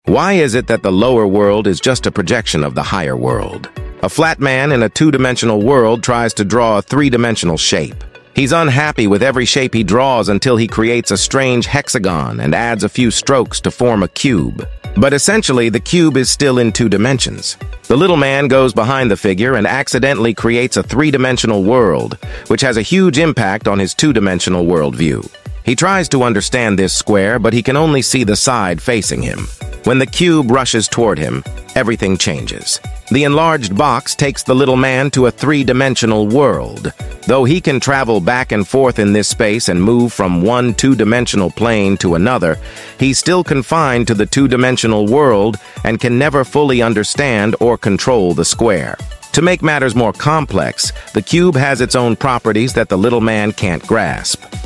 Why is it that the lower world is just a projection of the higher world? A flat man in a two-dimensional world tries to draw a three-dimensional shape. He's unhappy with every shape he draws until he creates a strange hexagon and adds a few strokes to form a cube. But essentially, the cube is still in two dimensions. The little man goes behind the figure and accidentally creates a three-dimensional world, which has a huge impact on his two-dimensional worldview. He tries to understand this square, but he can only see the side facing him. When the cube rushes toward him, everything changes. The enlarged box takes the little man to a three-dimensional world. Though he can travel back and forth in this space and move from one two-dimensional plane to another, he's still confined to the two-dimensional world and can never fully understand or control the square. To make matters more complex, the cube has its own properties that the little man can't grasp.